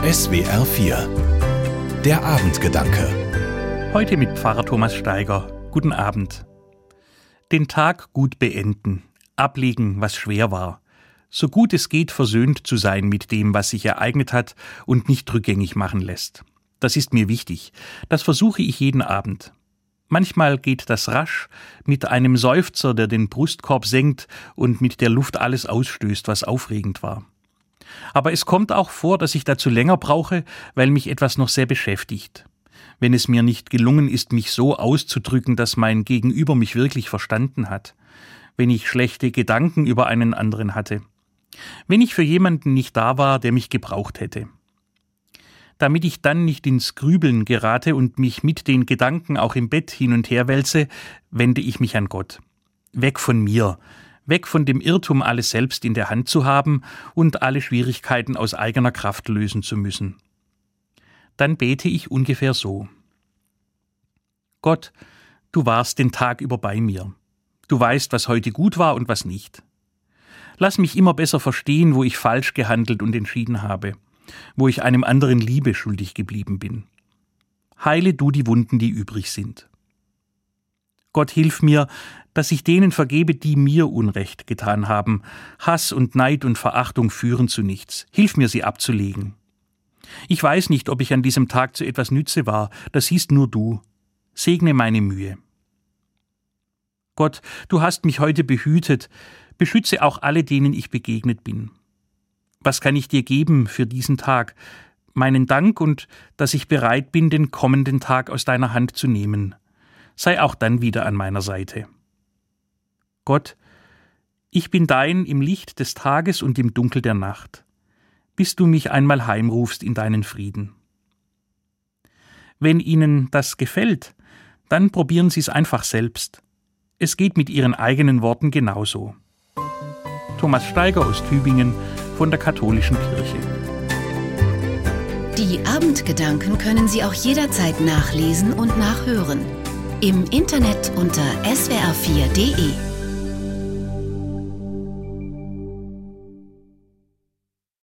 SWR 4 Der Abendgedanke. Heute mit Pfarrer Thomas Steiger. Guten Abend. Den Tag gut beenden, ablegen, was schwer war. So gut es geht, versöhnt zu sein mit dem, was sich ereignet hat und nicht rückgängig machen lässt. Das ist mir wichtig. Das versuche ich jeden Abend. Manchmal geht das rasch, mit einem Seufzer, der den Brustkorb senkt und mit der Luft alles ausstößt, was aufregend war. Aber es kommt auch vor, dass ich dazu länger brauche, weil mich etwas noch sehr beschäftigt. Wenn es mir nicht gelungen ist, mich so auszudrücken, dass mein Gegenüber mich wirklich verstanden hat. Wenn ich schlechte Gedanken über einen anderen hatte. Wenn ich für jemanden nicht da war, der mich gebraucht hätte. Damit ich dann nicht ins Grübeln gerate und mich mit den Gedanken auch im Bett hin und her wälze, wende ich mich an Gott. Weg von mir. Weg von dem Irrtum, alles selbst in der Hand zu haben und alle Schwierigkeiten aus eigener Kraft lösen zu müssen. Dann bete ich ungefähr so. Gott, du warst den Tag über bei mir. Du weißt, was heute gut war und was nicht. Lass mich immer besser verstehen, wo ich falsch gehandelt und entschieden habe, wo ich einem anderen Liebe schuldig geblieben bin. Heile du die Wunden, die übrig sind. Gott, hilf mir, dass ich denen vergebe, die mir Unrecht getan haben. Hass und Neid und Verachtung führen zu nichts. Hilf mir, sie abzulegen. Ich weiß nicht, ob ich an diesem Tag zu etwas nütze war. Das siehst nur du. Segne meine Mühe. Gott, du hast mich heute behütet. Beschütze auch alle, denen ich begegnet bin. Was kann ich dir geben für diesen Tag? Meinen Dank und dass ich bereit bin, den kommenden Tag aus deiner Hand zu nehmen. Sei auch dann wieder an meiner Seite. Gott, ich bin dein im Licht des Tages und im Dunkel der Nacht, bis du mich einmal heimrufst in deinen Frieden. Wenn Ihnen das gefällt, dann probieren Sie es einfach selbst. Es geht mit Ihren eigenen Worten genauso. Thomas Steiger aus Tübingen von der Katholischen Kirche. Die Abendgedanken können Sie auch jederzeit nachlesen und nachhören. Im Internet unter swr4.de.